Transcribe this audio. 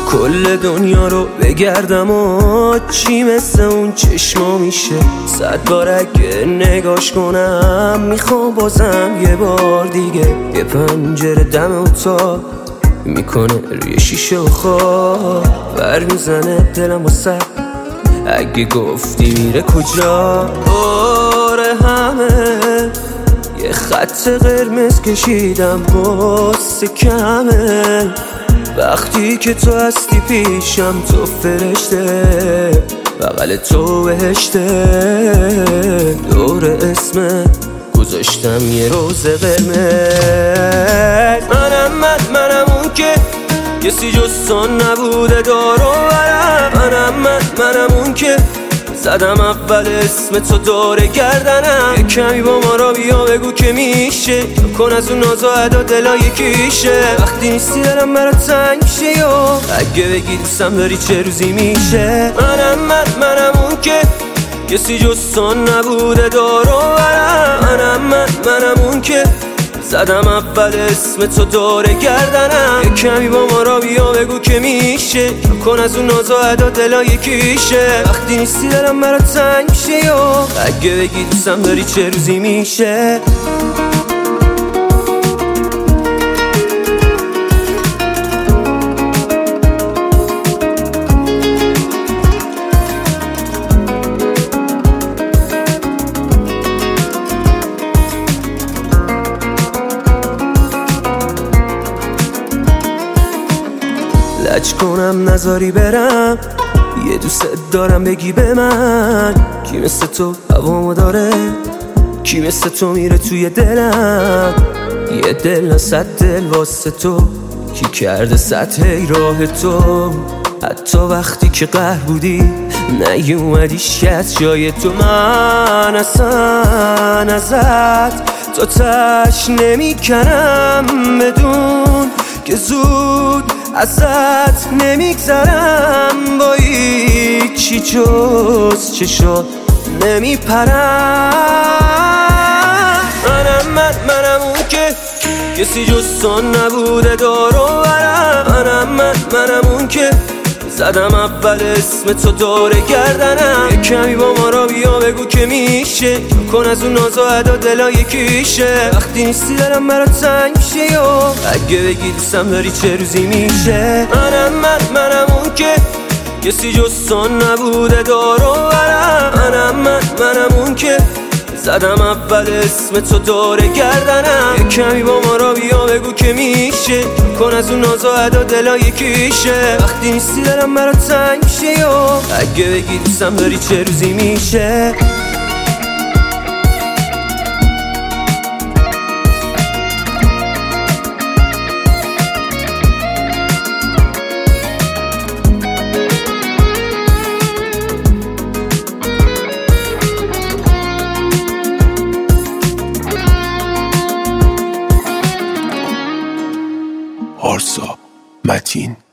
کل دنیا رو بگردم و چی مثل اون چشما میشه. 100 بار اگه نگاش کنم میخوام بازم یه بار دیگه. یه پنجره دم اتاق میکنه روی شیشه و خواب بر میزنه دلم واسه. اگه گفتی میره کجا آره همه یه خط قرمز کشیدم واسه کمه. وقتی که تو هستی پیشم تو فرشته بغل تو بهشته. دور اسمت گذاشتم یه روز قرمز. منم اون که کسی جز تو نبوده دار و برم. منم اون که زدم اول اسم تو داره گردنم. یه کمی با ما را بیا بگو که میشه. کن از اون ناز و ادا دلا یکیشه. وقتی نیستی دلم برات تنگ میشه یا اگه بگی دوستم داری چه روزی میشه. منم اون که کسی جز تو نبوده دار و برم. منم اون که زدم اول اسم تو داره گردنم. یه کمی با ما را بیا بگو که میشه. کن از اون ناز و ادا دلا یکیشه. وقتی نیستی دلم برات تنگ میشه یا اگه بگی دوستم داری چه روزی میشه. لج کنم نذاری برم یه دوست دارم بگی به من. کی مثل تو هوامو داره کی مثل تو میره توی دلم. یه دل 100 دل واسه تو کی کرده سطح راه تو. حتی وقتی که قهر بودی نیومدی شد جای تو. من اصلا ازت تا تش نمیکنم بدون که زود ازت نمیگذرم. با هیچی جز چشات نمیپرم. منم اون که کسی جز تو نبوده دار و برم. منم اون که زدم اول اسم تو داره گردنم. یه کمی با ما را بیا بگو که میشه. کن از اون ناز و ادا دلا یکیشه. وقتی نیستی دلم برات تنگ میشه یا اگه بگی دوستم داری چه روزی میشه. منم اون که کسی جز تو نبوده دار و برم. منم اون که زدم اول اسم تو داره گردنم. یه کمی با ما را بیا بگو که میشه. کن از اون ناز و ادا دلا یکیشه. وقتی نیستی دلم برات تنگ میشه یا اگه بگی دوستم داری چه روزی میشه. آرسا متین